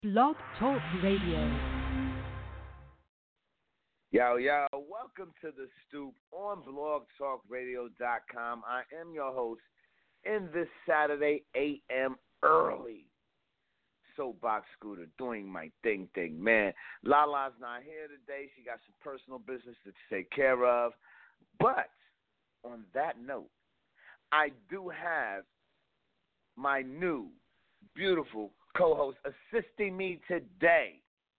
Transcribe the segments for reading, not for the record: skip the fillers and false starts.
Blog Talk Radio. Yo, welcome to The Stoop on blogtalkradio.com. I am your host in this Saturday AM early soapbox scooter doing my thing, man. Lala's not here today. She got some personal business to take care of. But on that note, I do have my new, beautiful co-host assisting me today,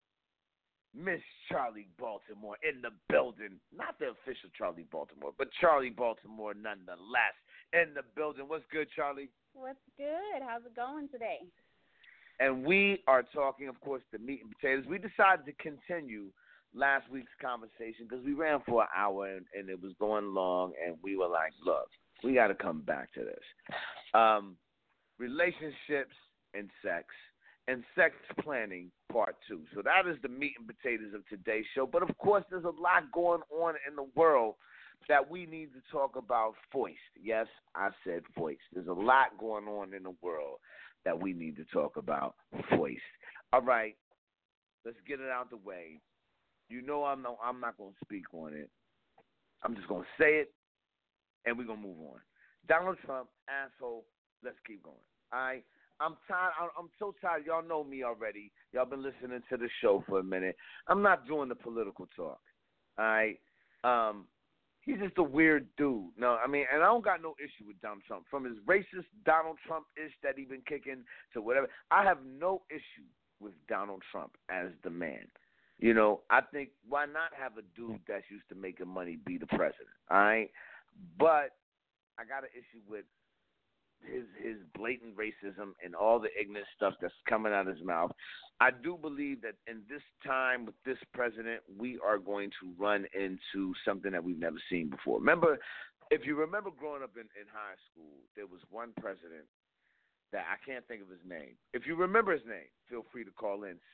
Miss Charlie Baltimore in the building. Not the official Charlie Baltimore, but Charlie Baltimore nonetheless in the building. What's good, Charlie? What's good? How's it going today? And we are talking, of course, the meat and potatoes. We decided to continue last week's conversation because we ran for an hour and it was going long, and we were like, look, we got to come back to this. Relationships and sex planning part 2. So that is the meat and potatoes of today's show. But, of course, there's a lot going on in the world that we need to talk about foist. Yes, I said foist. There's a lot going on in the world that we need to talk about foist. All right, let's get it out the way. You know I'm not going to speak on it. I'm just going to say it, and we're going to move on. Donald Trump, asshole, let's keep going. All right? I'm tired. I'm so tired. Y'all know me already. Y'all been listening to the show for a minute. I'm not doing the political talk. All right? He's just a weird dude. No, I mean, and I don't got no issue with Donald Trump. From his racist Donald Trump-ish that he been kicking to whatever, I have no issue with Donald Trump as the man. You know, I think why not have a dude that's used to making money be the president, all right? But I got an issue with his blatant racism and all the ignorant stuff that's coming out of his mouth. I do believe that in this time with this president, we are going to run into something that we've never seen before. If you remember growing up in high school, there was one president that I can't think of his name. If you remember his name, feel free to call in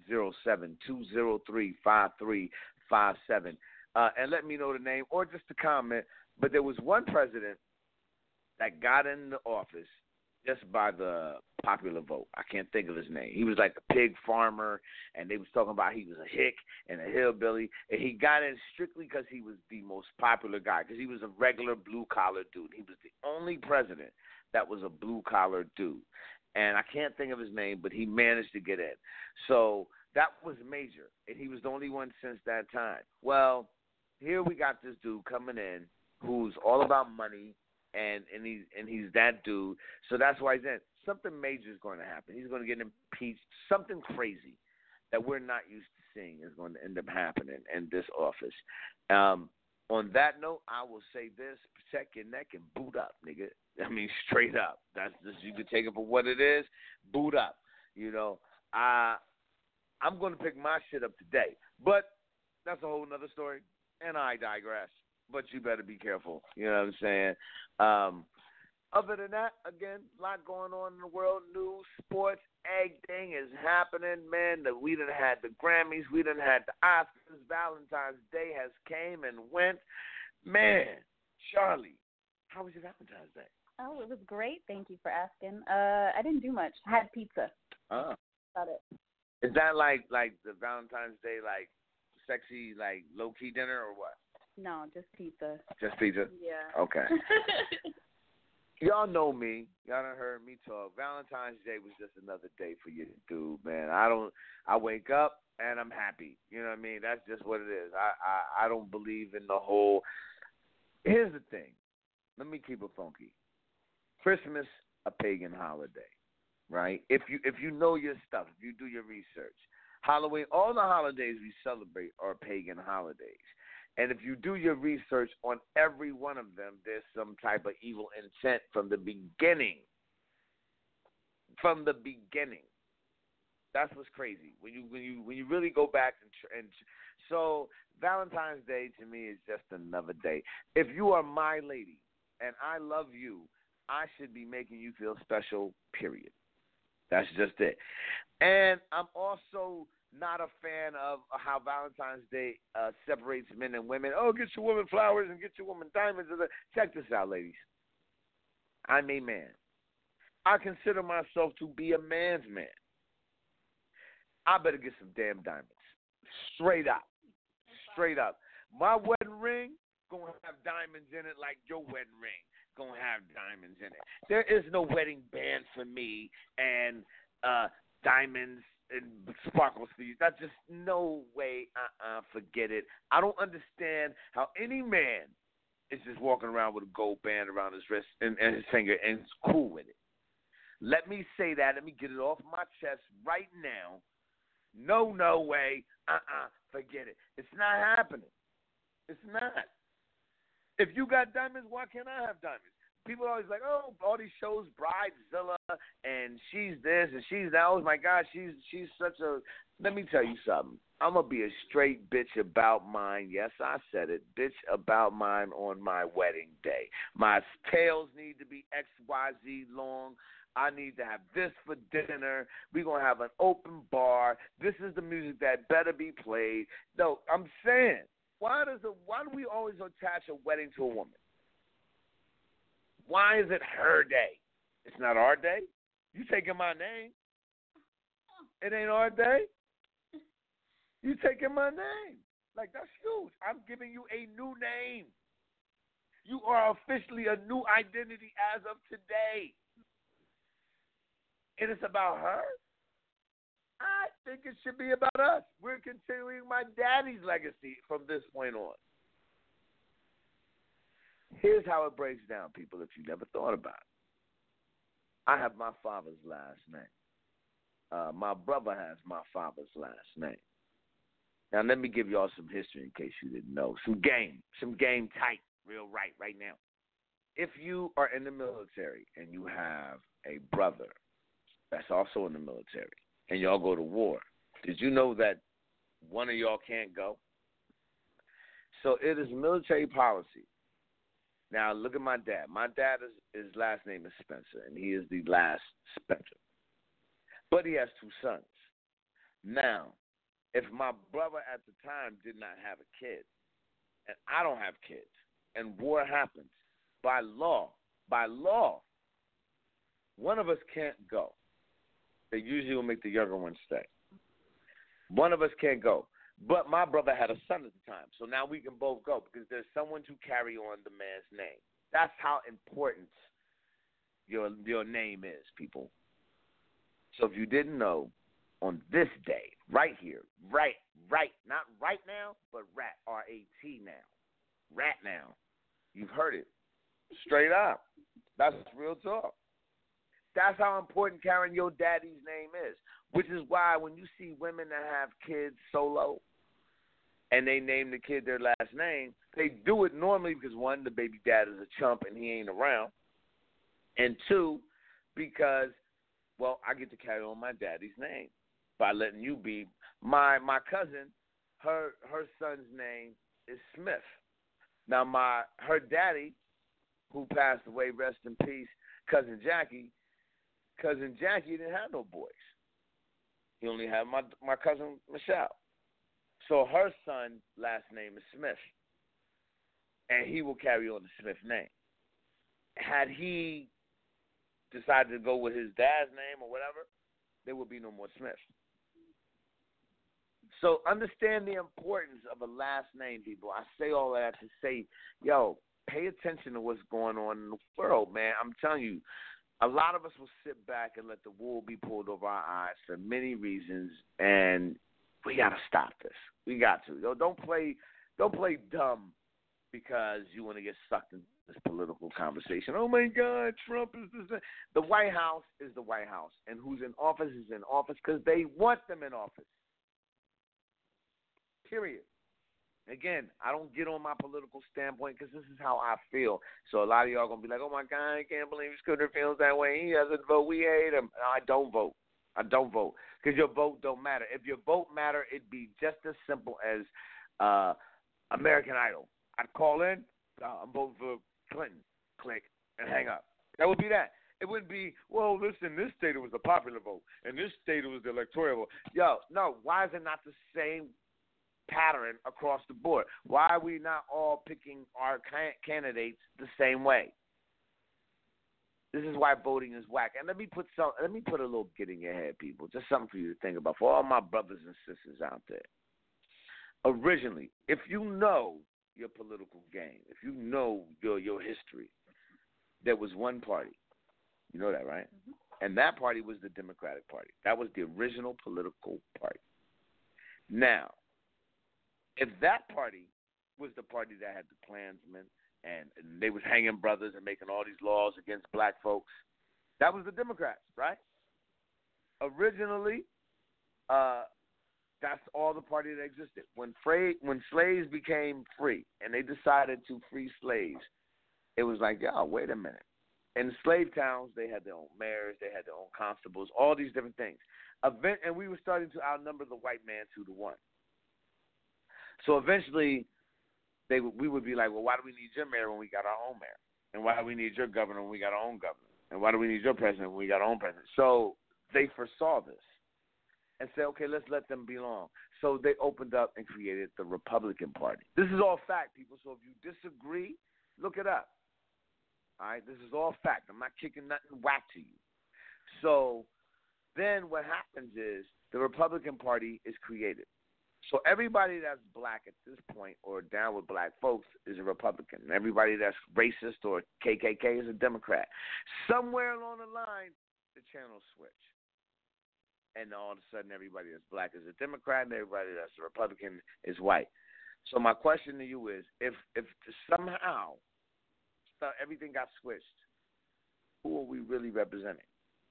607-203-5357 and let me know the name or just a comment. But there was one president that got into office just by the popular vote. I can't think of his name. He was like a pig farmer, and they was talking about he was a hick and a hillbilly, and he got in strictly because he was the most popular guy, because he was a regular blue-collar dude. He was the only president that was a blue-collar dude, and I can't think of his name, but he managed to get in. So that was major, and he was the only one since that time. Well, here we got this dude coming in who's all about money, and he's that dude. So that's why he's in. Something major is going to happen. He's going to get impeached. Something crazy that we're not used to seeing is going to end up happening in this office. On that note, I will say this: protect your neck and boot up, nigga. I mean, straight up. That's just, you can take it for what it is. Boot up. You know, I'm going to pick my shit up today, but that's a whole nother story, and I digress. But you better be careful. You know what I'm saying? Other than that, again, a lot going on in the world. News, sports, everything is happening, man. We done had the Grammys. We done had the Oscars. Valentine's Day has came and went. Man, Charlie, how was your Valentine's Day? Oh, it was great. Thank you for asking. I didn't do much. I had pizza. Oh. About it. Is that like the Valentine's Day, like sexy, like low-key dinner or what? No, just pizza. Just pizza? Yeah. Okay. Y'all know me. Y'all done heard me talk. Valentine's Day was just another day for you, dude, man. I wake up and I'm happy. You know what I mean? That's just what it is. I don't believe in the whole. Here's the thing. Let me keep it funky. Christmas, a pagan holiday, right? If you know your stuff, if you do your research. Halloween, all the holidays we celebrate are pagan holidays. And if you do your research on every one of them, there's some type of evil intent from the beginning. From the beginning. That's what's crazy. When you really go back and so Valentine's Day to me is just another day. If you are my lady and I love you, I should be making you feel special, period. That's just it. And I'm also not a fan of how Valentine's Day separates men and women. Oh, get your woman flowers and get your woman diamonds. Check this out, ladies. I'm a man. I consider myself to be a man's man. I better get some damn diamonds. Straight up. Straight up. My wedding ring gonna have diamonds in it like your wedding ring gonna have diamonds in it. There is no wedding band for me and diamonds and sparkles for you. That's just no way. Forget it. I don't understand how any man is just walking around with a gold band around his wrist and his finger and is cool with it. Let me say that. Let me get it off my chest right now. No way. Forget it. It's not happening. It's not. If you got diamonds, why can't I have diamonds? People are always like, oh, all these shows, Bridezilla, and she's this and she's that. Oh my God, she's such a. Let me tell you something. I'm gonna be a straight bitch about mine. Yes, I said it. Bitch about mine on my wedding day. My tails need to be XYZ long. I need to have this for dinner. We're going to have an open bar. This is the music that better be played. No, I'm saying, why do we always attach a wedding to a woman? Why is it her day? It's not our day. You taking my name. It ain't our day. You taking my name. Like, that's huge. I'm giving you a new name. You are officially a new identity as of today. And it's about her? I think it should be about us. We're continuing my daddy's legacy from this point on. Here's how it breaks down, people, if you never thought about it. I have my father's last name. My brother has my father's last name. Now, let me give y'all some history in case you didn't know. Some game tight, right now. If you are in the military and you have a brother that's also in the military, and y'all go to war, did you know that one of y'all can't go? So it is military policy. Now, look at my dad. My dad, his last name is Spencer, and he is the last Spencer. But he has two sons. Now, if my brother at the time did not have a kid, and I don't have kids, and war happens, by law, one of us can't go. They usually will make the younger one stay. One of us can't go. But my brother had a son at the time, so now we can both go because there's someone to carry on the man's name. That's how important your name is, people. So if you didn't know, on this day, right here, right, not right now, but rat, R-A-T now, rat now, you've heard it, straight up. That's real talk. That's how important carrying your daddy's name is, which is why when you see women that have kids solo and they name the kid their last name, they do it normally because, one, the baby dad is a chump and he ain't around, and two, because, well, I get to carry on my daddy's name by letting you be. My cousin, her son's name is Smith. Now, her daddy, who passed away, rest in peace, Cousin Jackie didn't have no boys. He only had my cousin Michelle. So her son's last name is Smith, and he will carry on the Smith name. Had he decided to go with his dad's name or whatever, there would be no more Smith. So understand the importance of a last name, people. I say all that to say, yo, pay attention to what's going on in the world, man. I'm telling you, a lot of us will sit back and let the wool be pulled over our eyes for many reasons, and we got to stop this. We got to. Yo, don't play dumb because you want to get sucked into this political conversation. Oh, my God, Trump is this. The White House is the White House, and who's in office is in office because they want them in office. Period. Again, I don't get on my political standpoint because this is how I feel. So a lot of y'all going to be like, oh, my God, I can't believe Scooter feels that way. He doesn't vote. We hate him. No, I don't vote because your vote don't matter. If your vote matter, it'd be just as simple as American Idol. I'd call in, I'm voting for Clinton, click, and hang up. That would be that. It wouldn't be, well, listen, this state it was the popular vote, and this state it was the electoral vote. Yo, no, why is it not the same pattern across the board? Why are we not all picking our candidates the same way? This is why voting is whack. And let me put a little get in your head, people. Just something for you to think about for all my brothers and sisters out there. Originally, if you know your political game, if you know your history, there was one party. You know that, right? Mm-hmm. And that party was the Democratic Party. That was the original political party. Now, if that party was the party that had the Klansmen and they was hanging brothers and making all these laws against black folks, that was the Democrats, right? Originally, that's all the party that existed. When slaves became free and they decided to free slaves, it was like, yo, wait a minute. In slave towns, they had their own mayors, they had their own constables, all these different things. And we were starting to outnumber the white man 2-1. So eventually, we would be like, well, why do we need your mayor when we got our own mayor? And why do we need your governor when we got our own governor? And why do we need your president when we got our own president? So they foresaw this and said, okay, let's let them belong. So they opened up and created the Republican Party. This is all fact, people. So if you disagree, look it up. All right, this is all fact. I'm not kicking nothing whack to you. So then what happens is the Republican Party is created. So everybody that's black at this point or down with black folks is a Republican. Everybody that's racist or KKK is a Democrat. Somewhere along the line, the channel switch. And all of a sudden, everybody that's black is a Democrat and everybody that's a Republican is white. So my question to you is, if somehow everything got switched, who are we really representing?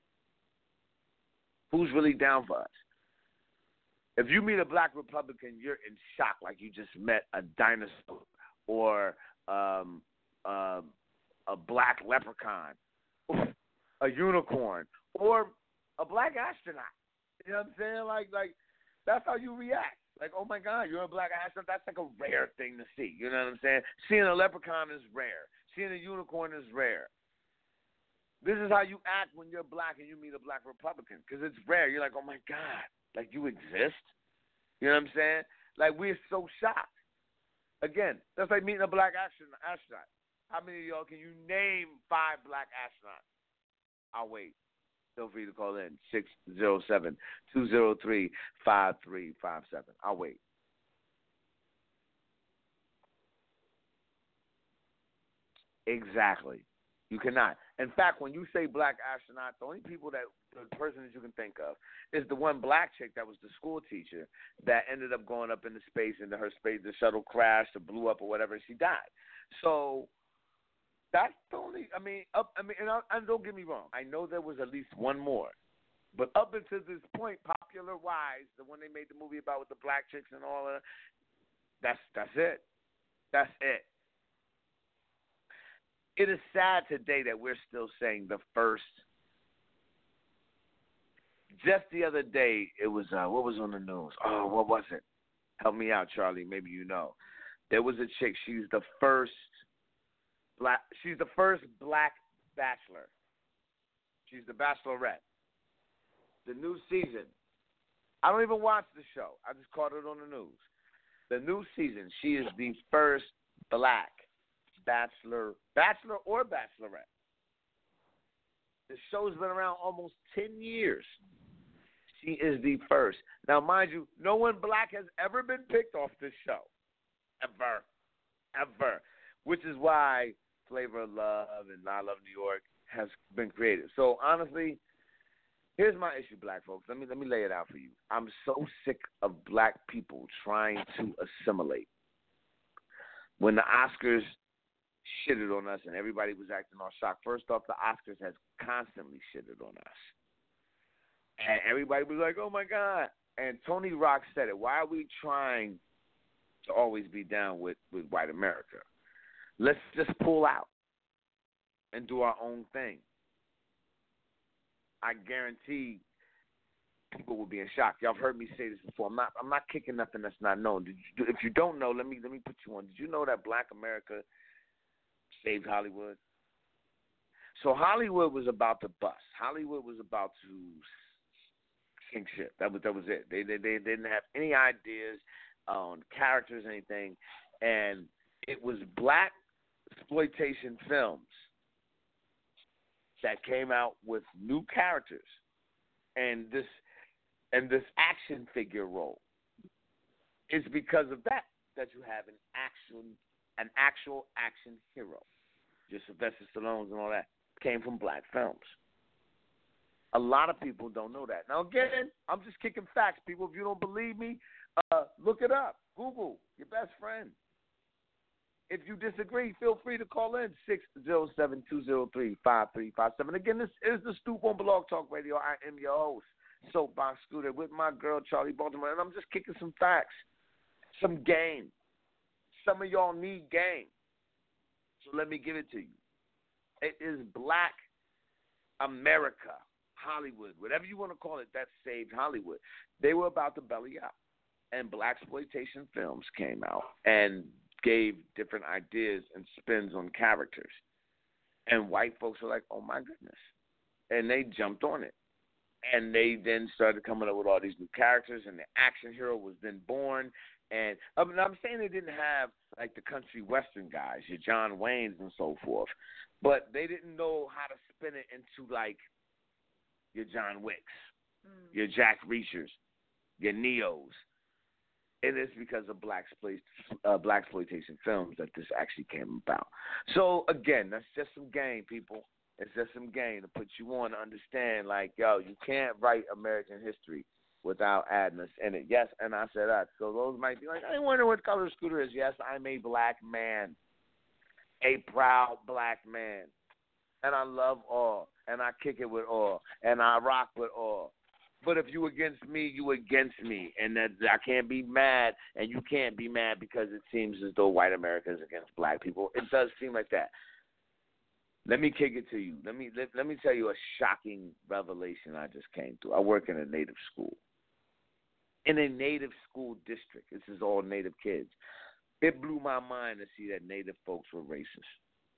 Who's really down for us? If you meet a black Republican, you're in shock like you just met a dinosaur or a black leprechaun, a unicorn, or a black astronaut. You know what I'm saying? Like that's how you react. Like, oh, my God, you're a black astronaut? That's like a rare thing to see. You know what I'm saying? Seeing a leprechaun is rare. Seeing a unicorn is rare. This is how you act when you're black and you meet a black Republican because it's rare. You're like, oh, my God, like you exist? You know what I'm saying? Like, we're so shocked. Again, that's like meeting a black astronaut. How many of y'all can you name 5 black astronauts? I'll wait. Feel free to call in 607-203-5357. I'll wait. Exactly. You cannot. In fact, when you say black astronaut, the person that you can think of is the one black chick that was the school teacher that ended up going up into space and the shuttle crashed or blew up or whatever, and she died. So that's the only. And don't get me wrong. I know there was at least one more, but up until this point, popular wise, the one they made the movie about with the black chicks and all of that, that's it. That's it. It is sad today that we're still saying the first. Just the other day, it was what was on the news? Oh, what was it? Help me out, Charlie. Maybe you know. There was a chick. She's the first black bachelor. She's the bachelorette. The new season. I don't even watch the show. I just caught it on the news. The new season. She is the first black bachelor or bachelorette. The show's been around almost 10 years. She is the first. Now, mind you, no one black has ever been picked off this show. Ever. Which is why Flavor of Love and I Love New York has been created. So, honestly, here's my issue, black folks. Let me lay it out for you. I'm so sick of black people trying to assimilate. When the Oscars shitted on us and everybody was acting all shocked. First off, the Oscars has constantly shitted on us. And everybody was like, oh, my God. And Tony Rock said it. Why are we trying to always be down with white America? Let's just pull out and do our own thing. I guarantee people will be in shock. Y'all have heard me say this before. I'm not kicking nothing that's not known. If you don't know, let me put you on. Did you know that Black America saved Hollywood? So Hollywood was about to bust. Hollywood was about to sink ship. That was it. They didn't have any ideas on characters, anything, and it was black exploitation films that came out with new characters and this action figure role. It's because of that you have an actual action hero. Just Sylvester Stallone and all that came from black films. A lot of people don't know that. Now, again, I'm just kicking facts. People, if you don't believe me, look it up. Google, your best friend. If you disagree, feel free to call in 607-203-5357. Again, this is the Stoop on Blog Talk Radio. I am your host, Soapbox Scooter, with my girl, Charlie Baltimore, and I'm just kicking some facts, some game. Some of y'all need game. So let me give it to you. It is Black America, Hollywood, whatever you want to call it, that saved Hollywood. They were about to belly up, and blaxploitation films came out and gave different ideas and spins on characters. And white folks were like, oh, my goodness. And they jumped on it. And they then started coming up with all these new characters, and the action hero was then born. And I'm saying they didn't have, like, the country western guys, your John Waynes and so forth, but they didn't know how to spin it into, like, your John Wicks, your Jack Reachers, your Neos. And it's because of blaxploitation films that this actually came about. So, again, that's just some game, people. It's just some game to put you on to understand, like, yo, you can't write American history without adding us in it. Yes, and I said that. So those might be like, I wonder what color Scooter is. Yes, I'm a black man, a proud black man. And I love all, and I kick it with all, and I rock with all. But if you against me, you against me, and that I can't be mad, and you can't be mad because it seems as though white America is against black people. It does seem like that. Let me kick it to you. Let me tell you a shocking revelation I just came through. I work in a native school. In a native school district. This is all native kids. It blew my mind to see that native folks were racist.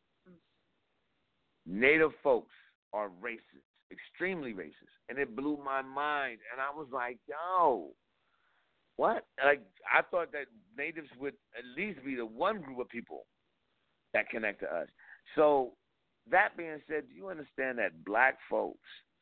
Native folks are racist, extremely racist. And it blew my mind. And I was like, yo, what? Like, I thought that natives would at least be the one group of people that connect to us. So, that being said, do you understand that black folks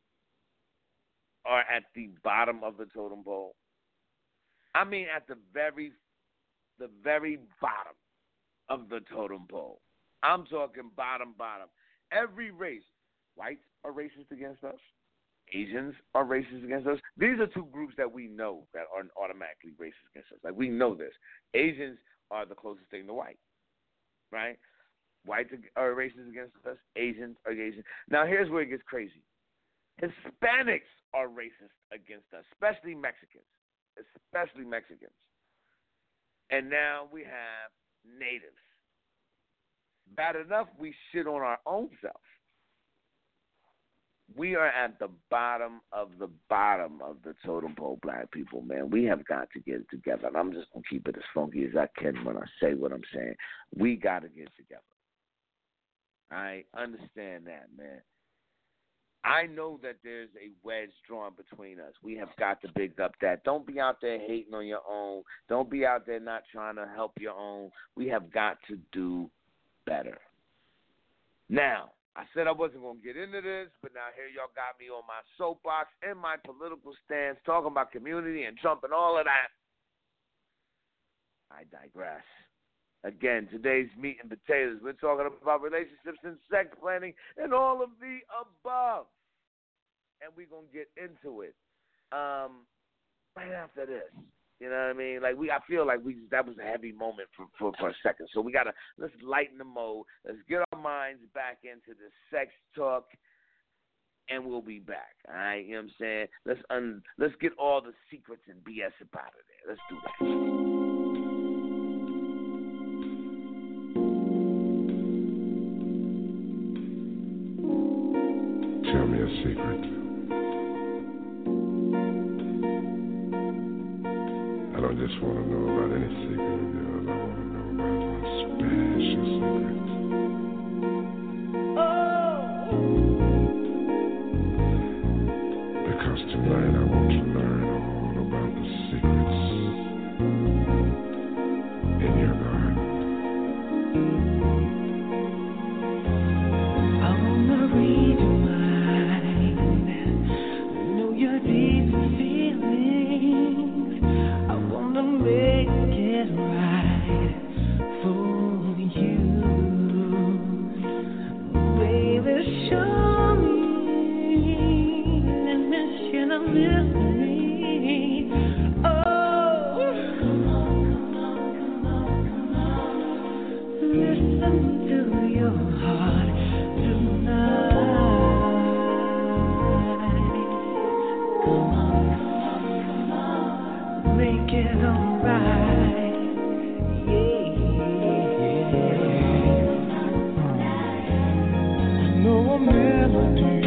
are at the bottom of the totem pole? I mean, at the very bottom of the totem pole. I'm talking bottom. Every race, whites are racist against us. Asians are racist against us. These are two groups that we know that are automatically racist against us. Like, we know this. Asians are the closest thing to white, right? Whites are racist against us. Asians are Asian. Now, here's where it gets crazy. Hispanics are racist against us, especially Mexicans. And now we have natives. Bad enough we shit on our own self. We are at the bottom of the totem pole, black people, man. We have got to get it together. And I'm just going to keep it as funky as I can when I say what I'm saying. We got to get it together. I understand that, man. I know that there's a wedge drawn between us. We have got to big up that. Don't be out there hating on your own. Don't be out there not trying to help your own. We have got to do better. Now, I said I wasn't going to get into this, but now here y'all got me on my soapbox and my political stance, talking about community and Trump and all of that. I digress. Again, today's meat and potatoes. We're talking about relationships and sex planning and all of the above. And we're going to get into it right after this. You know what I mean? Like, I feel like that was a heavy moment for a second. So let's lighten the mode. Let's get our minds back into the sex talk, and we'll be back. All right? You know what I'm saying? Let's get all the secrets and BS up out of there. Let's do that. Tell me a secret. I don't just want to know about any secret of yours. I want to know about one special secret. Because tonight I want to learn all about the secrets in your garden. I wanna read your mind. make it alright. I know a melody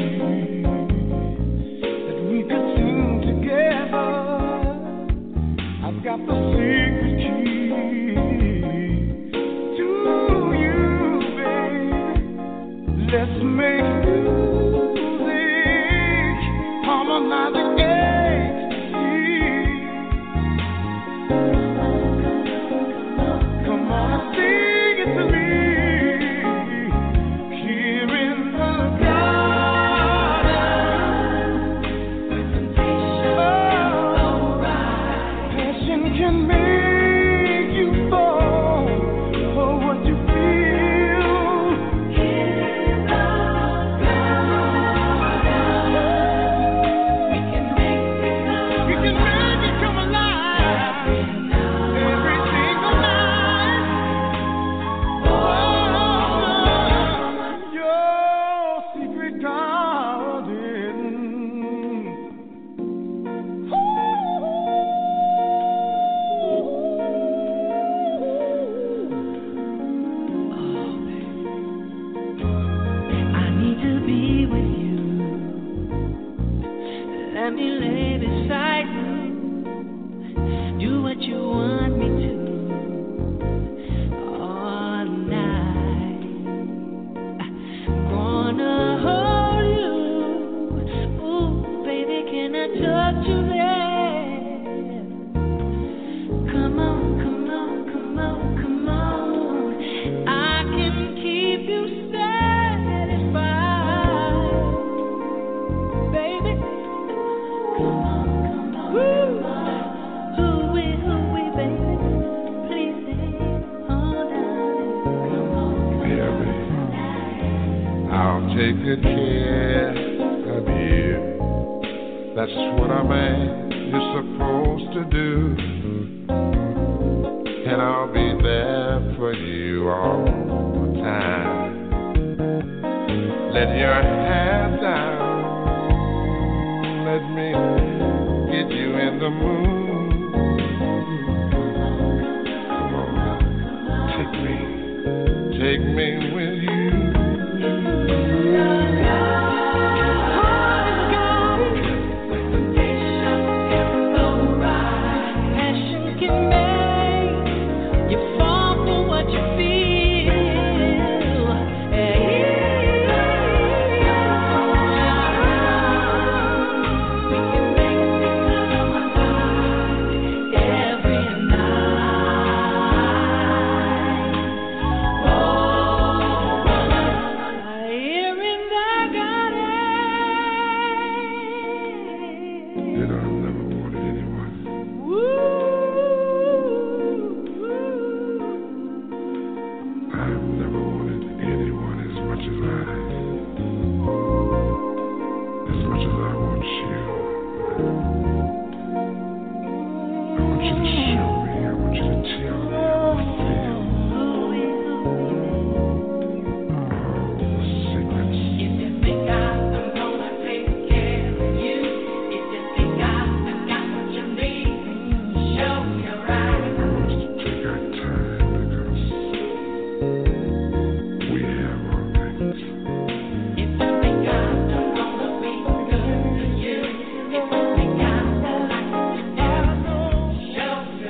that we could sing together. I've got the secret key to you, babe. Let's make music, harmonizing ecstasy. Come on and sing it to me. Here in the garden, passion can make you fall for what you feel. Here in the garden, we can make it come alive every single night. Oh, your secret garden. I need to be with you. Let me lay beside you. Do what you want me to all night. Gonna hold you. Ooh, baby, can I touch you there? Come on, come on, come on, come on. I can keep you satisfied, baby. Come on, come on. Ooh-wee, baby. Please stay all down. Come on, Yeah, baby. I'll take good care of you. That's what a man is supposed to do. And I'll be there for you all the time. Let your hair down. Let me get you in the mood. Come on, take me with you. passion can make you fall for what you feel. We can make it come alive every night. Oh, here in the You know, garden. I've never wanted anyone. I've never wanted anyone as much as I want you. I want you to show me. I want you to tell me how I feel. All the secrets. If you think I'm gonna take care of you, if you think I've got what you need, show me right. I want us to take our time because we have all things. If you think I'm gonna be good to you, if you think I'm like what you do, show me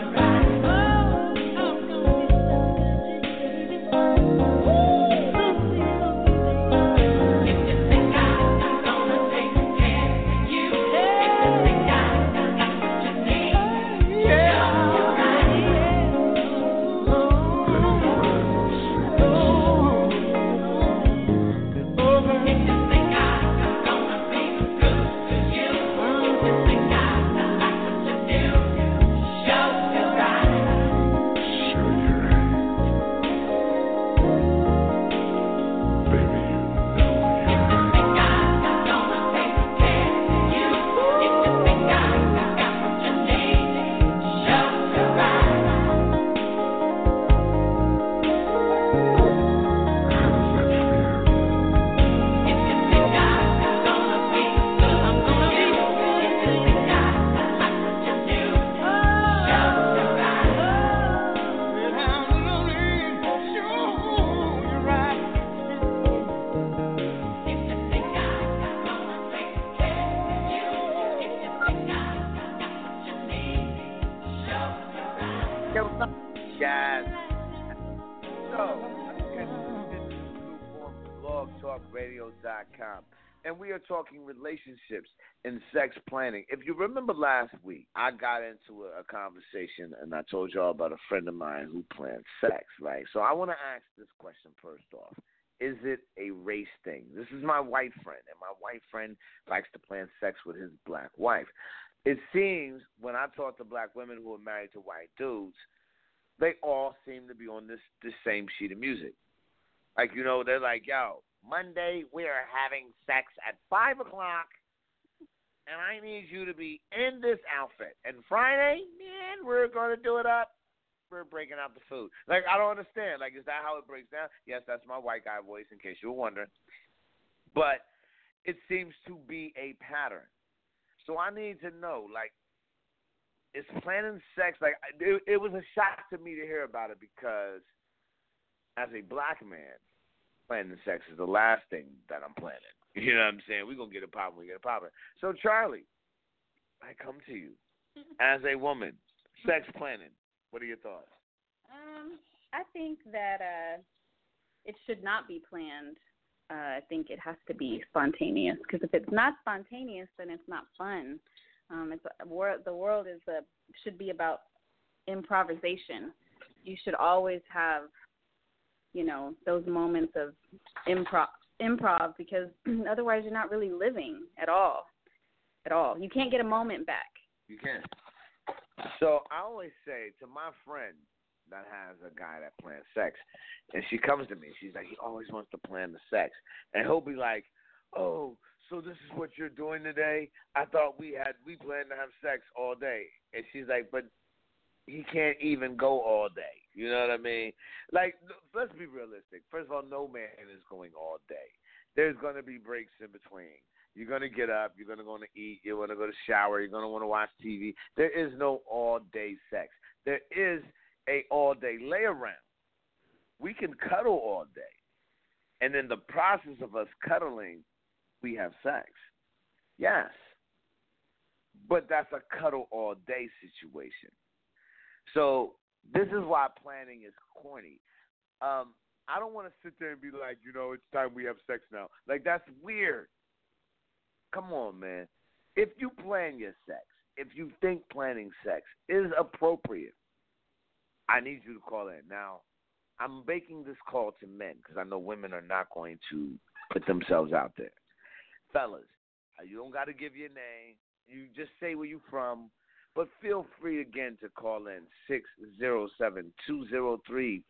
Yo, guys. So, again, this is on blogtalkradio.com. And we are talking relationships and sex planning. If you remember last week, I got into a conversation and I told y'all about a friend of mine who planned sex, right? So I want to ask this question first off. Is it a race thing? This is my white friend, and my white friend likes to plan sex with his black wife. It seems when I talk to black women who are married to white dudes, they all seem to be on this same sheet of music. Like, you know, they're like, yo, Monday we are having sex at 5 o'clock, and I need you to be in this outfit. And Friday, man, we're going to do it up. We're breaking out the food. Like, I don't understand. Like, is that how it breaks down? Yes, that's my white guy voice, in case you were wondering. But it seems to be a pattern. So I need to know, like, is planning sex, like, it was a shock to me to hear about it because as a black man, planning sex is the last thing that I'm planning. You know what I'm saying? We're going to get it popping, we get it popping. So, Charlie, I come to you as a woman, sex planning. What are your thoughts? I think that it should not be planned. I think it has to be spontaneous because if it's not spontaneous, then it's not fun. The world should be about improvisation. You should always have, you know, those moments of improv because otherwise you're not really living at all. You can't get a moment back. You can't. So I always say to my friend that has a guy that plans sex, and she comes to me, she's like, he always wants to plan the sex. And he'll be like, oh, so this is what you're doing today? I thought we planned to have sex all day. And she's like, but he can't even go all day. You know what I mean? Like, let's be realistic. First of all, no man is going all day. There's going to be breaks in between. You're going to get up. You're going to go to eat. You're going to go to shower. You're going to want to watch TV. There is no all-day sex. There is a all-day lay-around. We can cuddle all day. And in the process of us cuddling, we have sex. Yes. But that's a cuddle all day situation. So this is why planning is corny. I don't want to sit there and be like, you know, it's time we have sex now. Like, that's weird. Come on, man. If you plan your sex, if you think planning sex is appropriate, I need you to call in. Now, I'm making this call to men because I know women are not going to put themselves out there. Fellas, you don't got to give your name. You just say where you from. But feel free again to call in 607-203-5357.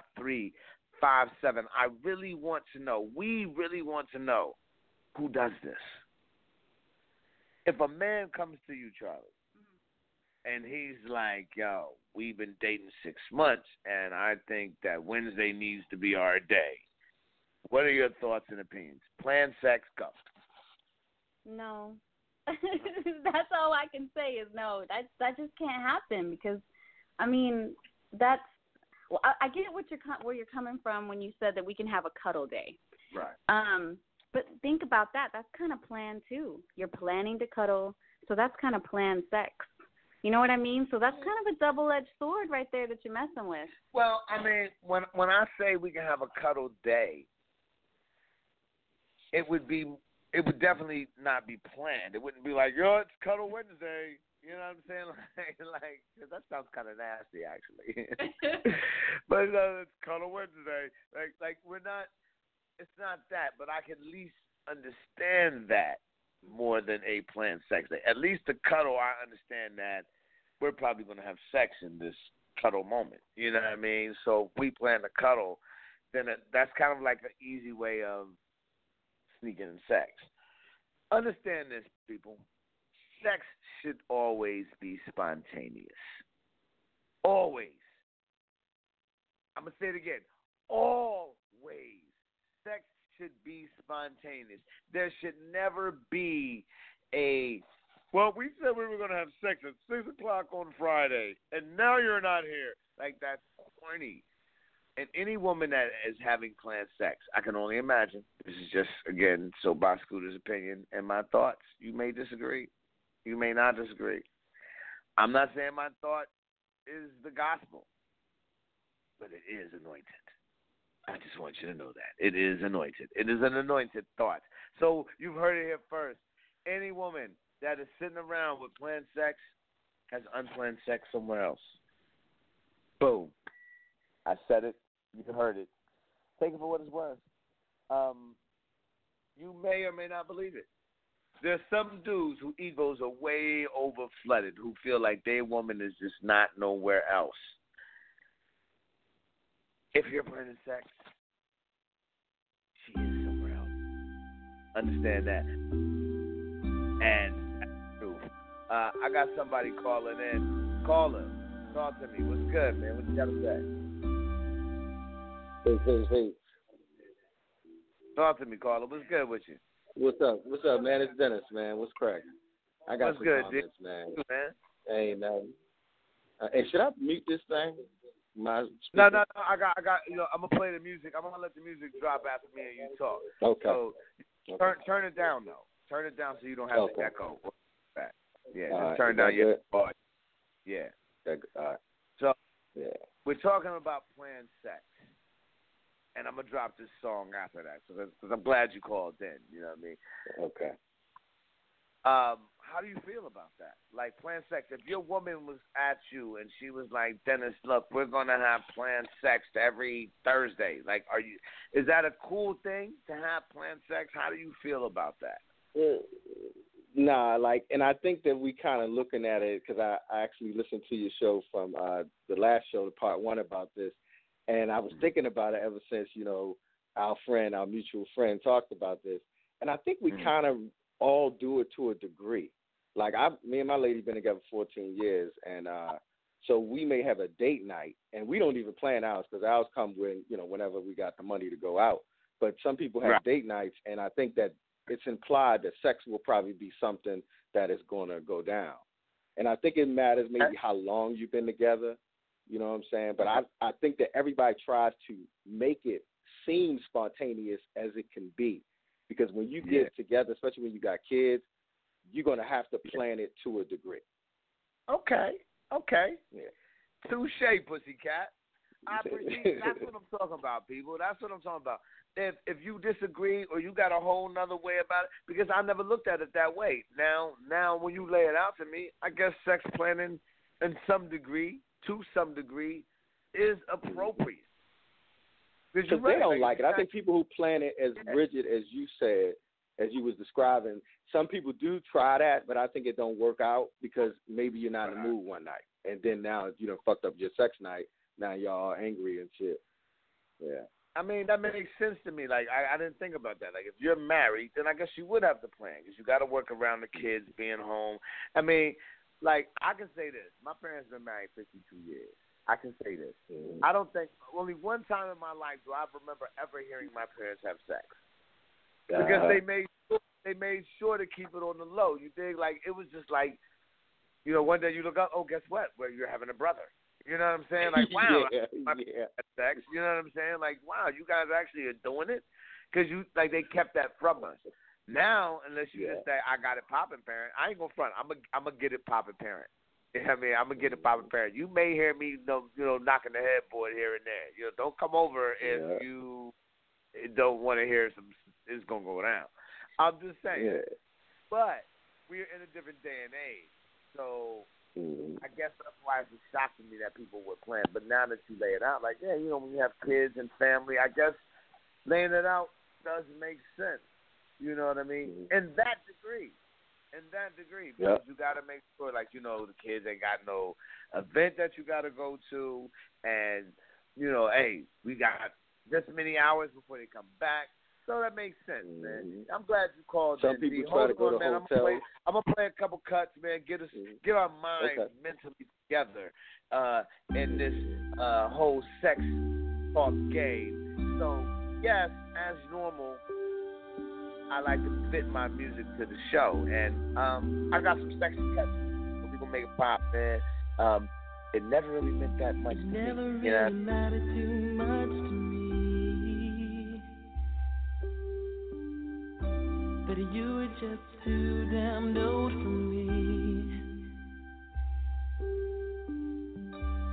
I really want to know, we really want to know who does this. If a man comes to you, Charlie, and he's like, yo, we've been dating 6 months, and I think that Wednesday needs to be our day. What are your thoughts and opinions? Plan sex, go. No. That's all I can say is no. That just can't happen because, I mean, that's well. I get where you're coming from when you said that we can have a cuddle day. Right. But think about that. That's kind of planned too. You're planning to cuddle, so that's kind of planned sex. You know what I mean? So that's kind of a double-edged sword right there that you're messing with. Well, I mean, when I say we can have a cuddle day, it would definitely not be planned. It wouldn't be like, yo, it's Cuddle Wednesday. You know what I'm saying? Like that sounds kind of nasty, actually. But it's Cuddle Wednesday. Like we're not. It's not that, but I can at least understand that more than a planned sex day. At least the cuddle, I understand that we're probably going to have sex in this cuddle moment. You know what I mean? So if we plan to cuddle, then that's kind of like an easy way of sneaking in sex. Understand this, people. Sex should always be spontaneous. Always. I'm going to say it again. Always. Sex should be spontaneous. There should never be well, we said we were going to have sex at 6 o'clock on Friday, and now you're not here. Like, that's corny. And any woman that is having planned sex, I can only imagine. This is just, again, Soapbox Scooter's opinion and my thoughts. You may disagree. You may not disagree. I'm not saying my thought is the gospel, but it is anointed. I just want you to know that. It is anointed. It is an anointed thought. So you've heard it here first. Any woman that is sitting around with planned sex has unplanned sex somewhere else. Boom. I said it. You heard it. Take it for what it's worth. You may or may not believe it. There's some dudes whose egos are way over flooded, who feel like their woman is just not nowhere else. If you're planning sex, she is somewhere else. Understand that. And that's true. I got somebody calling in. Caller, talk to me. What's good, man? What you got to say? Hey. Talk to me, caller. What's good with you? What's up, man? It's Dennis, man. What's cracking? I got What's some good, comments, man. Man? Hey, nothing. Hey, should I mute this thing? No. I got. You know, I'm gonna play the music. I'm gonna let the music drop after me and you talk. Okay. So turn it down though. Turn it down so you don't have to echo. Yeah, just turn down your part. Yeah. All right. So yeah, we're talking about planned sex, and I'm gonna drop this song after that because I'm glad you called in. You know what I mean? Okay. How do you feel about that? Like planned sex. If your woman was at you and she was like, Dennis, look, we're gonna have planned sex every Thursday. Like, is that a cool thing to have planned sex? How do you feel about that? Nah, and I think that we kind of looking at it because I actually listened to your show from the last show, part one, about this, and I was thinking about it ever since our mutual friend, talked about this, and I think we kind of all do it to a degree. Like me and my lady been together 14 years, and so we may have a date night, and we don't even plan ours because ours come whenever we got the money to go out. But some people have date nights, and I think that it's implied that sex will probably be something that is going to go down. And I think it matters maybe how long you've been together, you know what I'm saying? But I think that everybody tries to make it seem spontaneous as it can be. Because when you get together, especially when you got kids, you're going to have to plan it to a degree. Okay. Yeah. Touche, pussycat. I appreciate that's what I'm talking about, people. That's what I'm talking about. If you disagree or you got a whole nother way about it, because I never looked at it that way. Now when you lay it out to me, I guess sex planning to some degree, is appropriate. Because they don't like it. I think people who plan it as rigid as you said, as you was describing, some people do try that, but I think it don't work out because maybe you're not in the mood one night. And then now you done fucked up your sex night. Now y'all angry and shit. Yeah. I mean, that makes sense to me. Like, I didn't think about that. Like, if you're married, then I guess you would have the plan because you got to work around the kids being home. I mean, like, I can say this. My parents been married 52 years. I can say this. I don't think only one time in my life do I remember ever hearing my parents have sex because they made sure to keep it on the low. You dig? Like, it was just like, one day you look up, oh, guess what? Well, you're having a brother. You know what I'm saying? Like, wow, sex. You know what I'm saying? Like, wow, you guys actually are doing it because they kept that from us. Now, unless you just say I got it popping, parent, I ain't gonna front. I'm gonna get it popping, parent. You know what I mean? I'm gonna get it popping, parent. You may hear me, knocking the headboard here and there. Don't come over if you don't want to hear some. It's gonna go down. I'm just saying. Yeah. But we're in a different day and age, so. I guess that's why it's shocking me that people would plan. But now that you lay it out, like, when you have kids and family, I guess laying it out does make sense. You know what I mean? In that degree. Because you got to make sure, like, the kids ain't got no event that you got to go to. And, hey, we got this many hours before they come back. So that makes sense, man. I'm glad you called. Some people try to go to hotels. I'm gonna play a couple cuts, man. Get our minds mentally together in this whole sex talk game. So yes, as normal, I like to fit my music to the show, and I got some sexy cuts. So we gonna make it pop, man. It never really meant that much to me. Never really mattered too much to me. But you were just too damn old for me.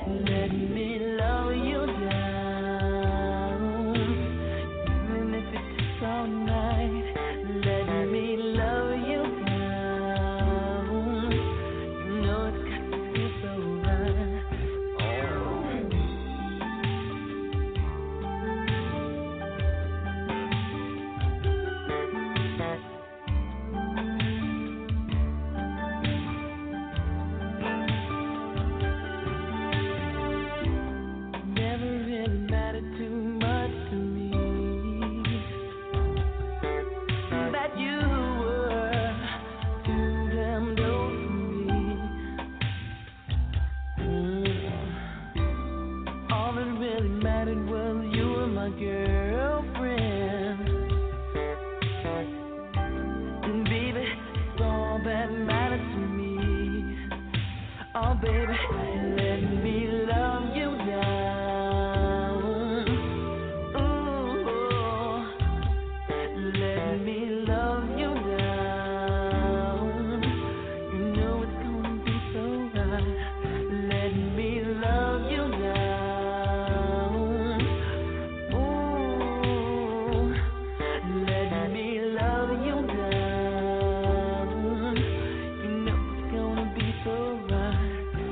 Let me love you down. Even if it takes all night, let me love you down. You know it's got to feel so right. Never really mattered too much to me that you were too damn old for me. All that really mattered was you were my girlfriend. And baby, it's all that mattered to me. Oh baby, let me love you down. Ooh, let me love you down. You know it's gonna be so right. Let me love you down. Ooh, let me love you down. You know it's gonna be so right.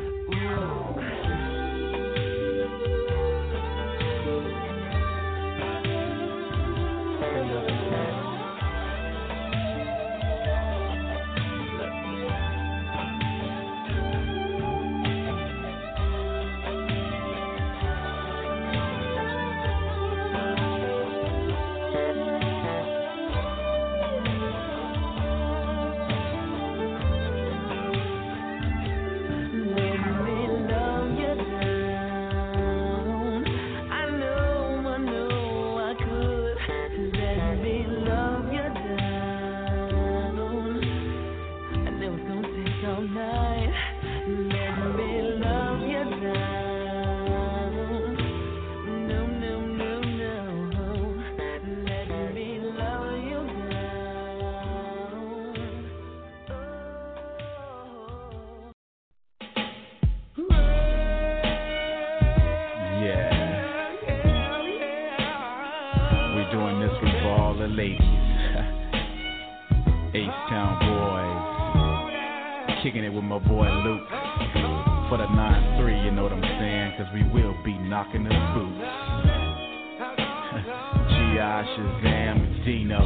We're doing this one for all the ladies. H-Town boys. Kicking it with my boy Luke. For the 9-3, you know what I'm saying? Cause we will be knocking the boots. G.I. Shazam and Dino.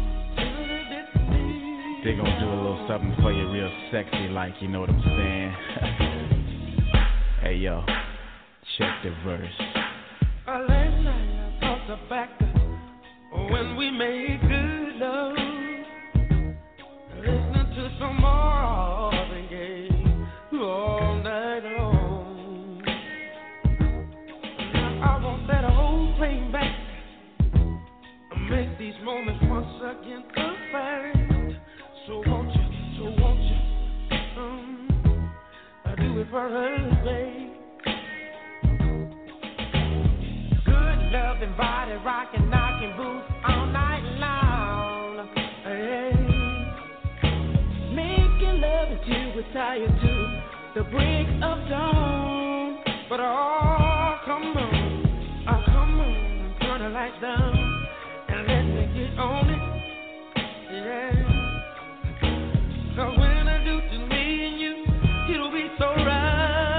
They gonna do a little something for you real sexy like, you know what I'm saying? Hey yo, check the verse. Last night I thought back when we made good love, listening to some Marvin Gaye all night long. Now I want that old plane back, make these moments once again perfect. So won't you, I do it for us, babe. Loving, body rocking, knocking boots all night long. Hey. Making love until we're tired to the break of dawn. But come on, turn the lights down and let me get on it. Yeah. 'Cause when I do to me and you, it'll be so right.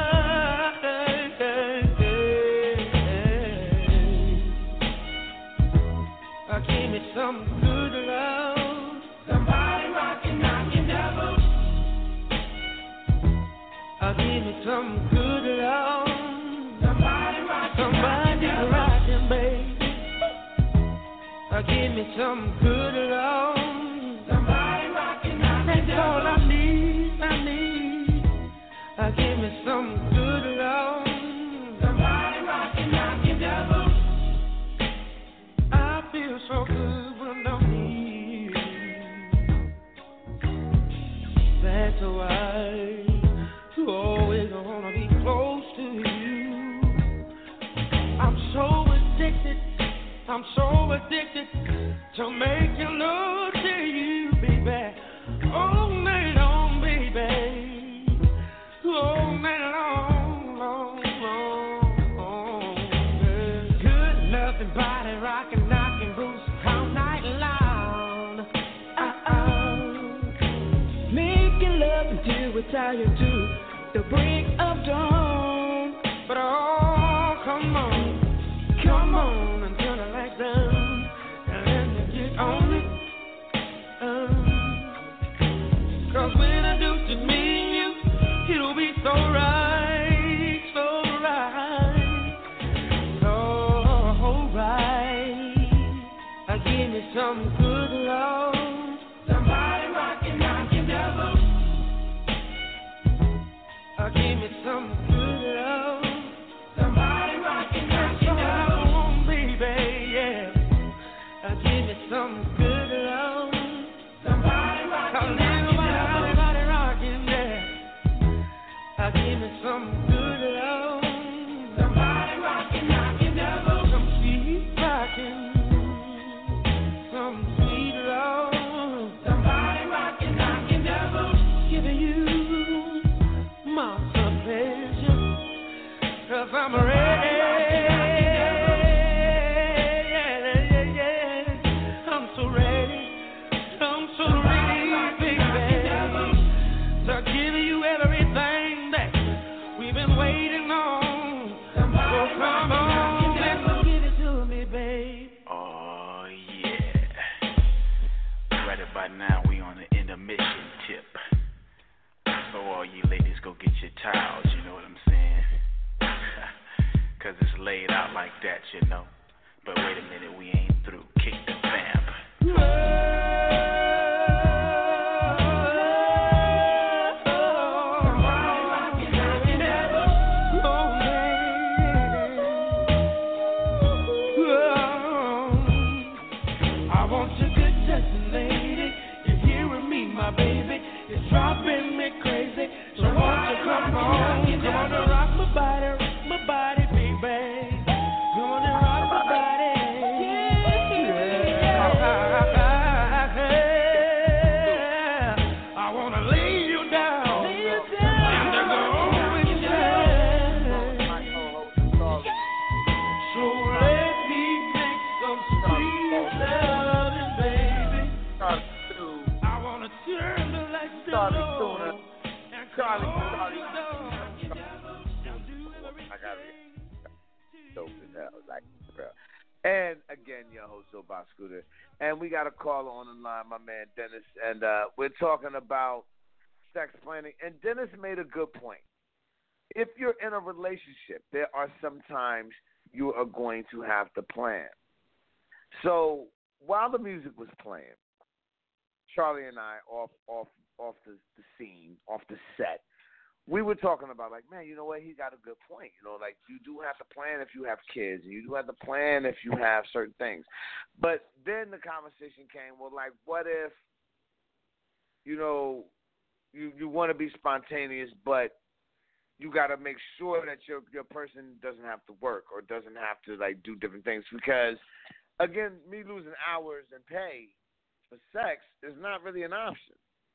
Give me some good love. Somebody rockin', knockin' devil. Give me some good love. Somebody rockin', baby. Give me some good love. Somebody rockin', knockin' devil. That's all I need. Give me some good love. Somebody rockin', knockin' devil. Feel so good when I'm here. That's why you always wanna be close to you. I'm so addicted to making love to you, baby. All night long, baby. All night long, long, long. and body rocking, knocking boots all night long. Making love until we're tired to the break of dawn. But oh, come on and turn the lights down and let me get on it. 'Cause when I do to me and you, it'll be so right, so right, so right. Give me some good love, somebody rockin' like you never. Give me some good love, somebody rockin' like you never. Baby, yeah. Give me some good love, somebody rockin' like you never. Somebody rockin', yeah. Give me some good love, somebody rockin' like you never. Some sweet rockin', some sweet love, somebody rockin' like you never. Giving you my pleasure, 'cause I'm ready. Yeah. I'm so ready, baby, to give you everything that we've been waiting on. So come on, let's give it to me, babe. Oh, yeah. Right about now, we on the intermission tip. So all you ladies go get your towels, you know what I'm saying? 'Cause it's laid out like that, you know. But wait a minute, we ain't through. Kick the vamp. I want you good touching, lady. You're hearing me, my baby. It's driving me crazy. So won't you come on and rock my body, baby. Come on and rock my body. Yeah. I wanna lay you down. And to go with you. So let me make some sweet loving, baby. I wanna turn the lights down low and call you I got it. Dope as hell, like, bro. And again, your host, Bob Scooter. And we got a caller on the line, my man Dennis. And we're talking about sex planning. And Dennis made a good point. If you're in a relationship, there are some times you are going to have to plan. So while the music was playing, Charlie and I off the scene, off the set, we were talking about, like, man, you know what? He got a good point. You know, like, you do have to plan if you have kids, and you do have to plan if you have certain things. But then the conversation came, well, like, what if, you know, you want to be spontaneous, but you got to make sure that your person doesn't have to work or doesn't have to, like, do different things. Because, again, me losing hours and pay for sex is not really an option.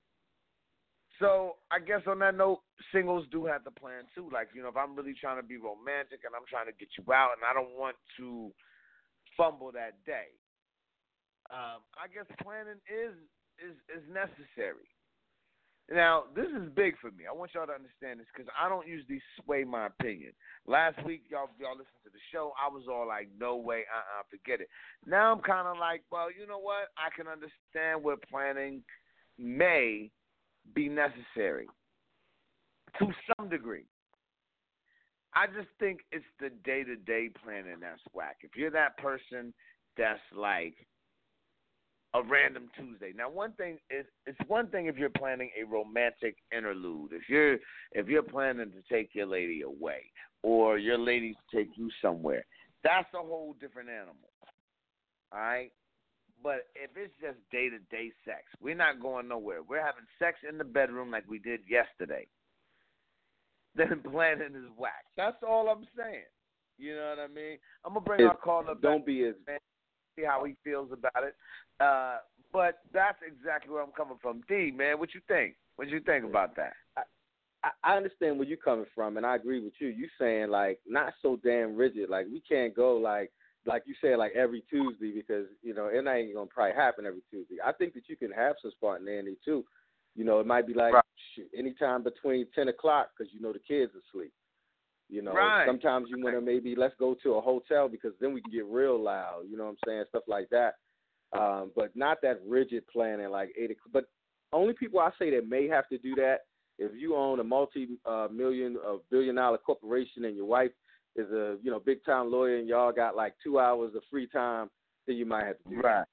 So I guess on that note, singles do have to plan too. Like, you know, if I'm really trying to be romantic and I'm trying to get you out and I don't want to fumble that day, I guess planning is necessary. Now, this is big for me. I want y'all to understand this because I don't usually sway my opinion. Last week, y'all listened to the show. I was all like, no way, forget it. Now I'm kind of like, well, you know what? I can understand where planning may be necessary to some degree. I just think it's the day-to-day planning that's whack. If you're that person that's like a random Tuesday. Now, it's one thing if you're planning a romantic interlude. If you're planning to take your lady away or your lady to take you somewhere, that's a whole different animal. All right? But if it's just day-to-day sex, we're not going nowhere. We're having sex in the bedroom like we did yesterday. Then planning is whack. That's all I'm saying. You know what I mean? I'm going to bring our caller back. Don't be as... See how he feels about it. But that's exactly where I'm coming from. D, man, what you think? What you think about that? I understand where you're coming from, and I agree with you. You saying, like, not so damn rigid. Like, we can't go, like, like you said, like every Tuesday, because it ain't gonna probably happen every Tuesday. I think that you can have some spontaneity too. It might be like anytime between 10 o'clock because the kids are asleep. Sometimes you want to maybe let's go to a hotel because then we can get real loud. You know what I'm saying? Stuff like that. But not that rigid planning like 8 o'clock. But only people I say that may have to do that if you own a billion-dollar corporation and your wife is a big time lawyer and y'all got like 2 hours of free time, then you might have to do that.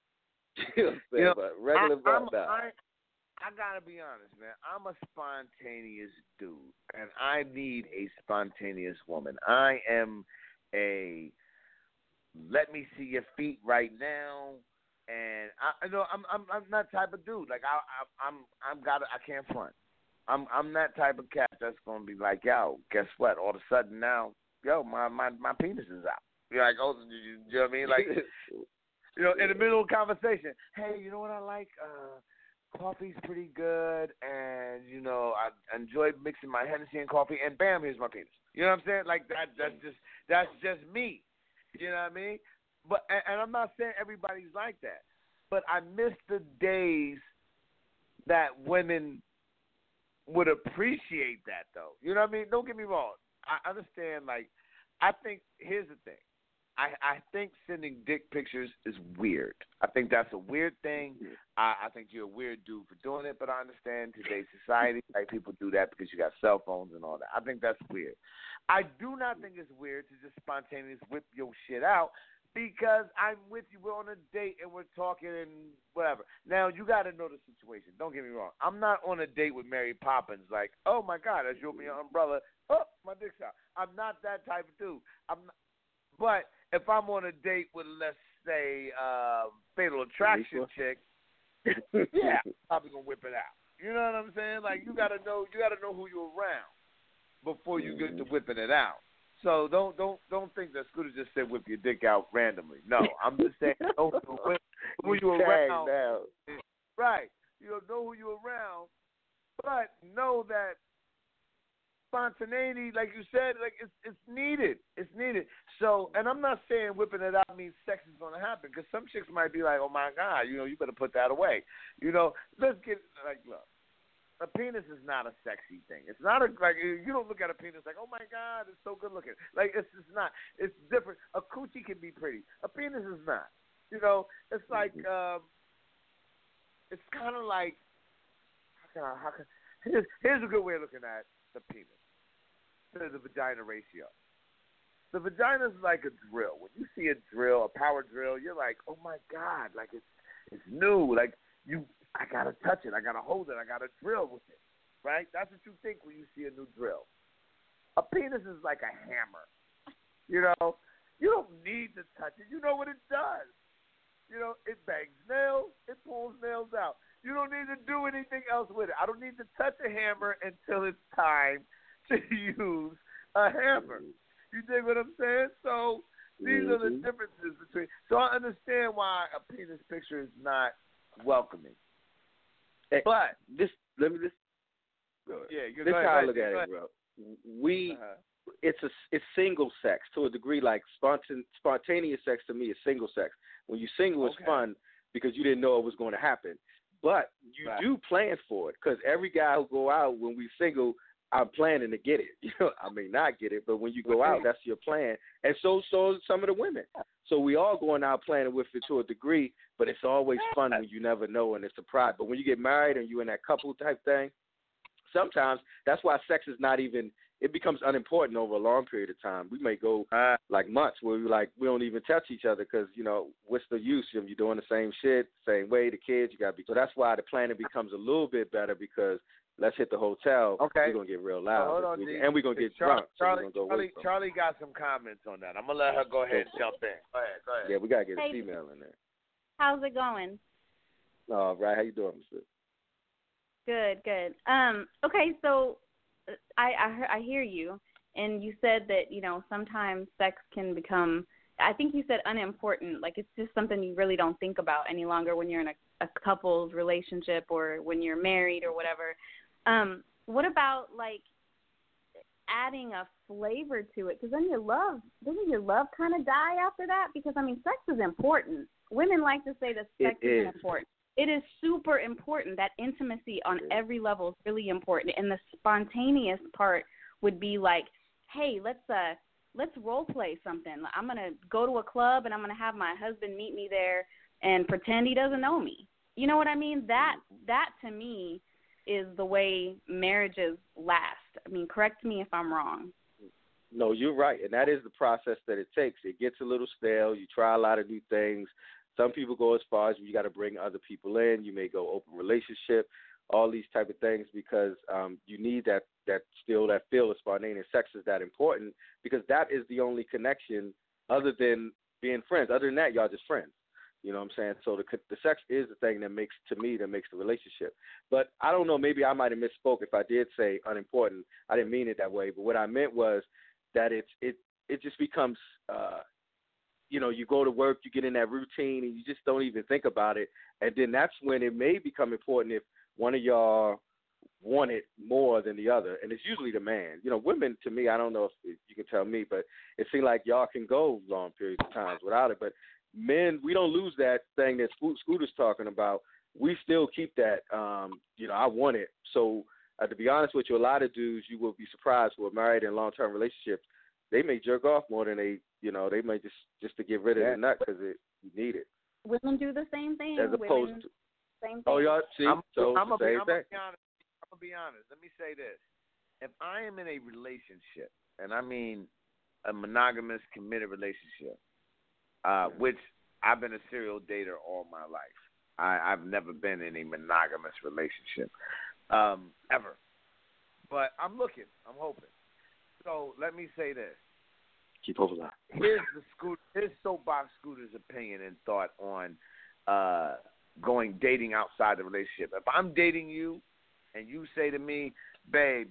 But regular I gotta be honest, man. I'm a spontaneous dude, and I need a spontaneous woman. I am a let me see your feet right now, and I'm that type of dude. Like I can't front. I'm that type of cat that's gonna be like, yo, guess what? All of a sudden now, yo, my penis is out. You're like, oh, you know what I mean? Like, in the middle of a conversation, hey, you know what I like? Coffee's pretty good, and I enjoy mixing my Hennessy and coffee, and bam, here's my penis. You know what I'm saying? Like that's just me. You know what I mean? But and I'm not saying everybody's like that, but I miss the days that women would appreciate that, though. You know what I mean? Don't get me wrong. I understand. Like, I think here's the thing. I think sending dick pictures is weird. I think that's a weird thing. I think you're a weird dude for doing it, but I understand today's society, like people do that because you got cell phones and all that. I think that's weird. I do not think it's weird to just spontaneously whip your shit out because I'm with you. We're on a date and we're talking and whatever. Now, you got to know the situation. Don't get me wrong. I'm not on a date with Mary Poppins like, oh, my God, as you open your umbrella, oh, my dick's out. I'm not that type of dude. But if I'm on a date with, let's say, Fatal Attraction chick, yeah, I'm probably gonna whip it out. You know what I'm saying? Like you gotta know who you're around before you get to whipping it out. So don't think that Scooter just said whip your dick out randomly. No, I'm just saying know who you're around. Right. Know who you're around, but know that spontaneity, like you said, like it's needed. It's needed. So, and I'm not saying whipping it out means sex is going to happen because some chicks might be like, oh my God, you better put that away. Let's get look, a penis is not a sexy thing. It's not you don't look at a penis like, oh my God, it's so good looking. Like it's just not. It's different. A coochie can be pretty. A penis is not. It's like it's kind of like how can here's a good way of looking at the penis. To the vagina ratio. The vagina is like a drill. When you see a drill, a power drill, you're like, oh my God, like it's new. Like I gotta touch it, I gotta hold it, I gotta drill with it. Right? That's what you think when you see a new drill. A penis is like a hammer. You don't need to touch it. You know what it does. It bangs nails, it pulls nails out. You don't need to do anything else with it. I don't need to touch a hammer until it's time to use a hammer. You dig what I'm saying? So these are the differences between. So I understand why a penis picture is not welcoming. But this how I look at it, bro. It's single sex to a degree. Like spontaneous sex to me is single sex. When you single, it's fun because you didn't know it was going to happen. But you do plan for it because every guy who go out when we single, I'm planning to get it. I may not get it, but when you go out, that's your plan. And so some of the women. So we all going out planning with it to a degree, but it's always fun when you never know and it's a pride. But when you get married and you're in that couple type thing, sometimes that's why sex is not even, it becomes unimportant over a long period of time. We may go like months where we don't even touch each other because, what's the use if you're doing the same shit, same way, the kids, you got to be. So that's why the planning becomes a little bit better because let's hit the hotel. Okay. We're going to get real loud. And we're going to get drunk. Charlie got some comments on that. I'm going to let her go ahead and jump in. Go ahead. Yeah, we got to get a female in there. How's it going? All right. How you doing, Mr.? Good. Okay, so I hear you. And you said that, sometimes sex can become, I think you said unimportant. Like it's just something you really don't think about any longer when you're in a couple's relationship or when you're married or whatever. What about adding a flavor to it, because then doesn't your love kind of die after that? Because, I mean, sex is important. Women like to say that sex is important. It is super important. That intimacy on every level is really important. And the spontaneous part would be like, hey, let's role play something. I'm going to go to a club and I'm going to have my husband meet me there and pretend he doesn't know me. You know what I mean? That to me is the way marriages last. I mean, correct me if I'm wrong. No, you're right. And that is the process that it takes. It gets a little stale. You try a lot of new things. Some people go as far as you got to bring other people in. You may go open relationship, all these type of things, because you need that feel of spontaneous. Sex is that important because that is the only connection other than being friends. Other than that, y'all just friends. You know what I'm saying? So the sex is the thing that makes the relationship. But I don't know, maybe I might have misspoke if I did say unimportant. I didn't mean it that way. But what I meant was that it just becomes, you go to work, you get in that routine, and you just don't even think about it. And then that's when it may become important if one of y'all want it more than the other. And it's usually the man. Women, to me, I don't know if you can tell me, but it seems like y'all can go long periods of times without it. But men, we don't lose that thing that Scooter's talking about. We still keep that, I want it. So to be honest with you, a lot of dudes, you will be surprised who are married in long-term relationships, they may jerk off more than they may just to get rid of the nut because you need it. Women do the same thing. As opposed to same thing. Oh, y'all see? I'm gonna be honest. Let me say this: if I am in a relationship, and I mean a monogamous, committed relationship, which I've been a serial dater all my life. I've never been in a monogamous relationship, ever. But I'm looking. I'm hoping. So let me say this. Keep over that. Here's Soapbox Scooter's opinion and thought on dating outside the relationship. If I'm dating you and you say to me, babe,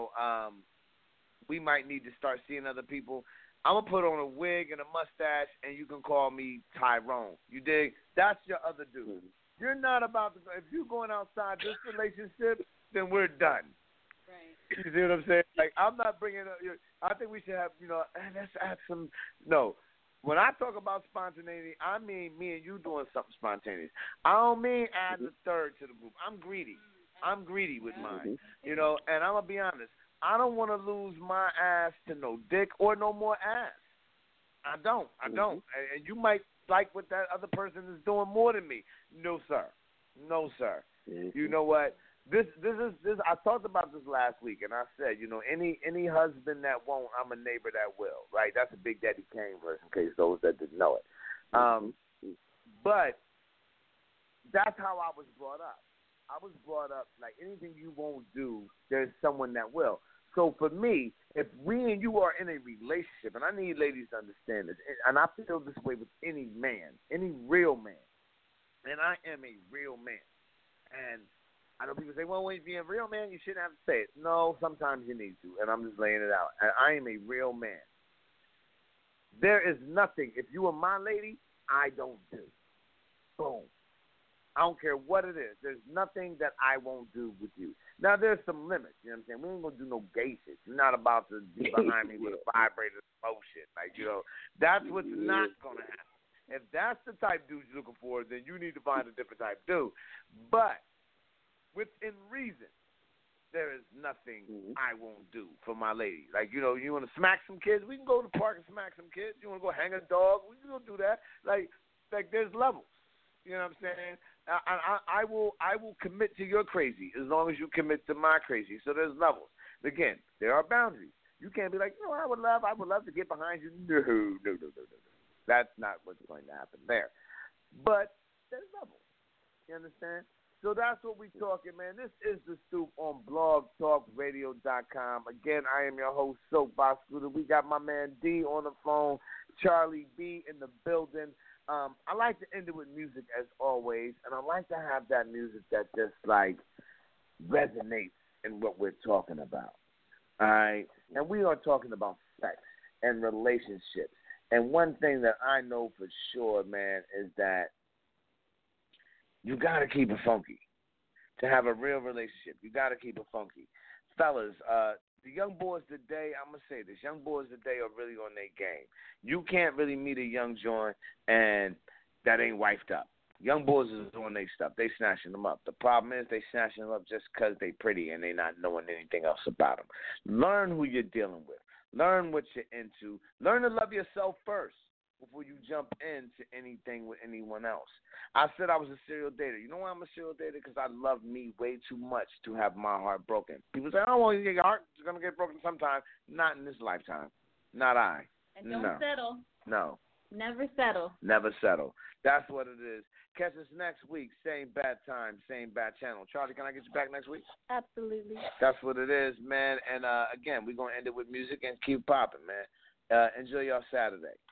we might need to start seeing other people, I'm going to put on a wig and a mustache and you can call me Tyrone. You dig? That's your other dude. Mm-hmm. You're not about to go. If you're going outside this relationship, then we're done. Right. You see what I'm saying? Like, I'm not bringing up. I think we should have, let's add some. No. When I talk about spontaneity, I mean me and you doing something spontaneous. I don't mean adding a third to the group. I'm greedy. I'm greedy with mine. And I'm going to be honest. I don't want to lose my ass to no dick or no more ass. I don't. And you might like what that other person is doing more than me. No, sir. Mm-hmm. You know what? This is. I talked about this last week, and I said, any husband that won't, I'm a neighbor that will. Right? That's a Big Daddy Kane verse, in case those that didn't know it. But that's how I was brought up. I was brought up like anything you won't do, there's someone that will. So for me, if we and you are in a relationship, and I need ladies to understand this, and I feel this way with any man, any real man, and I am a real man. And I know people say, well, when you be a real man, you shouldn't have to say it. No, sometimes you need to, and I'm just laying it out. And I am a real man. There is nothing, if you are my lady, I don't do. Boom. I don't care what it is. There's nothing that I won't do with you. Now, there's some limits. You know what I'm saying? We ain't going to do no gay shit. You're not about to be behind me with a vibrator motion. Like, that's what's not going to happen. If that's the type of dude you're looking for, then you need to find a different type of dude. But within reason, there is nothing I won't do for my lady. Like, you want to smack some kids? We can go to the park and smack some kids. You want to go hang a dog? We can go do that. Like there's levels. You know what I'm saying? I will commit to your crazy as long as you commit to my crazy. So there's levels. Again, there are boundaries. You can't be like, I would love to get behind you. No. That's not what's going to happen there. But there's levels. You understand? So that's what we talking, man. This is The Stoop on blogtalkradio.com. Again, I am your host, Soapbox Scooter. We got my man D on the phone, Charlie B in the building. I like to end it with music as always, and I like to have that music that just like resonates in what we're talking about. All right? And we are talking about sex and relationships. And one thing that I know for sure, man, is that you got to keep it funky. To have a real relationship, you got to keep it funky. Fellas, the young boys today, I'm going to say this, young boys today are really on their game. You can't really meet a young joint and that ain't wifed up. Young boys is doing their stuff. They snatching them up. The problem is they snatching them up just because they pretty and they not knowing anything else about them. Learn who you're dealing with. Learn what you're into. Learn to love yourself first before you jump into anything with anyone else. I said I was a serial dater. You know why I'm a serial dater? Because I love me way too much to have my heart broken. People say, oh, well, your heart is going to get broken sometime. Not in this lifetime. Not I. And don't settle. No. Never settle. Never settle. That's what it is. Catch us next week. Same bad time, same bad channel. Charlie, can I get you back next week? Absolutely. That's what it is, man. And, again, we're going to end it with music and keep popping, man. Enjoy your Saturday.